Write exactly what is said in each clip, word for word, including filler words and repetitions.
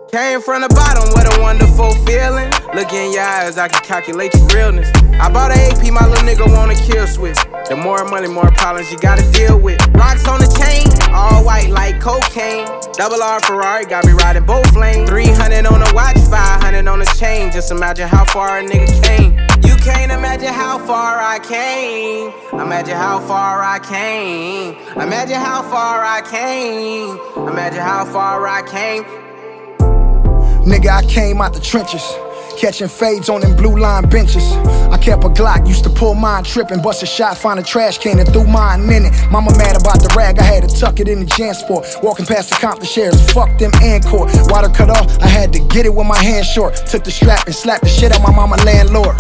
Came from the bottom, what a wonderful feeling. Look in your eyes, I can calculate your realness. I bought an A P, my little nigga want a kill switch. The more money, more problems you gotta deal with. Rocks on the chain, all white like cocaine. Double R Ferrari, got me riding both lanes. three hundred on the watch, five hundred on the chain. Just imagine how far a nigga came. You can't imagine how far I came. Imagine how far I came. Imagine how far I came. Imagine how far I came. Nigga, I came out the trenches, catching fades on them blue line benches. I kept a Glock, used to pull mine tripping, bust a shot, find a trash can and threw mine in it. Mama mad about the rag, I had to tuck it in the Jansport. Walking past the Compton shares, fuck them and court. Water cut off, I had to get it with my hand short. Took the strap and slapped the shit out my mama landlord.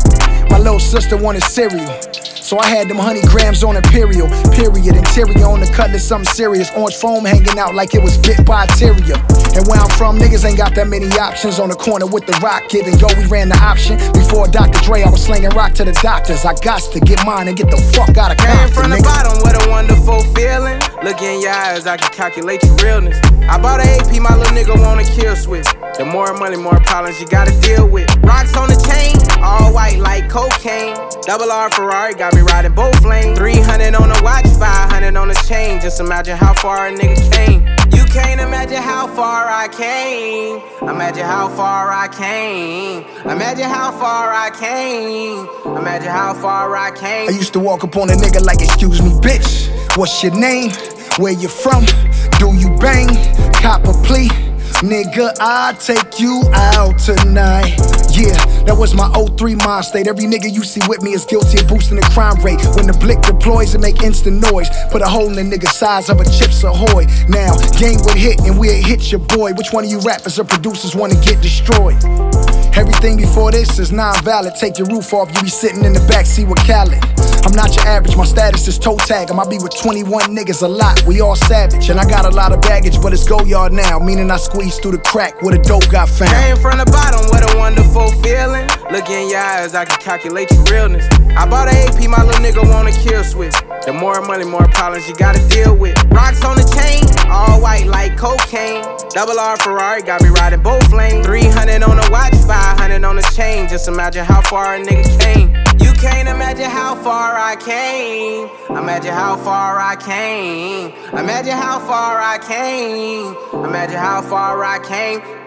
My little sister wanted cereal, so I had them honey grams on Imperial. Period, interior on the cutlass, something serious. Orange foam hanging out like it was bit by a terrier. And where I'm from, niggas ain't got that many options. On the corner with the rock, giving go, we ran the option. Before Doctor Dre, I was slinging rock to the doctors. I got to get mine and get the fuck out of Compton. Came from the bottom, what a wonderful feeling. Look in your eyes, I can calculate your realness. I bought an A P, my little nigga want a kill switch. The more money, more problems you gotta deal with. Rocks on the chain, all white like cocaine. Double R Ferrari, got me riding both lanes. three hundred on the watch, five hundred on the chain. Just imagine how far a nigga came. You can't imagine how far I came. Imagine how far I came. Imagine how far I came. Imagine how far I came. I used to walk up on a nigga like, excuse me, bitch, what's your name? Where you from? Do you bang? Cop a plea? Nigga, I'll take you out tonight. Yeah, that was my oh three mind state. Every nigga you see with me is guilty of boosting the crime rate. When the blick deploys, it make instant noise. Put a hole in the nigga size of a Chips Ahoy. Now, game would hit and we'll hit your boy. Which one of you rappers or producers wanna get destroyed? Everything before this is non-valid. Take your roof off, you be sitting in the backseat with Khaled. I'm not your average, my status is toe tag. I might be with twenty-one niggas a lot, we all savage. And I got a lot of baggage, but it's go yard now. Meaning I squeezed through the crack where the dope got found. Came from the bottom, what a wonderful feeling. Look in your eyes, I can calculate your realness. I bought an A P, my little nigga want a kill switch. The more money, more problems you gotta deal with. Rocks on the chain, all white like cocaine. Double R Ferrari, got me riding both lanes. three hundred on the watch, five hundred on the chain. Just imagine how far a nigga came. You can't imagine how far I came. Imagine how far I came. Imagine how far I came. Imagine how far I came.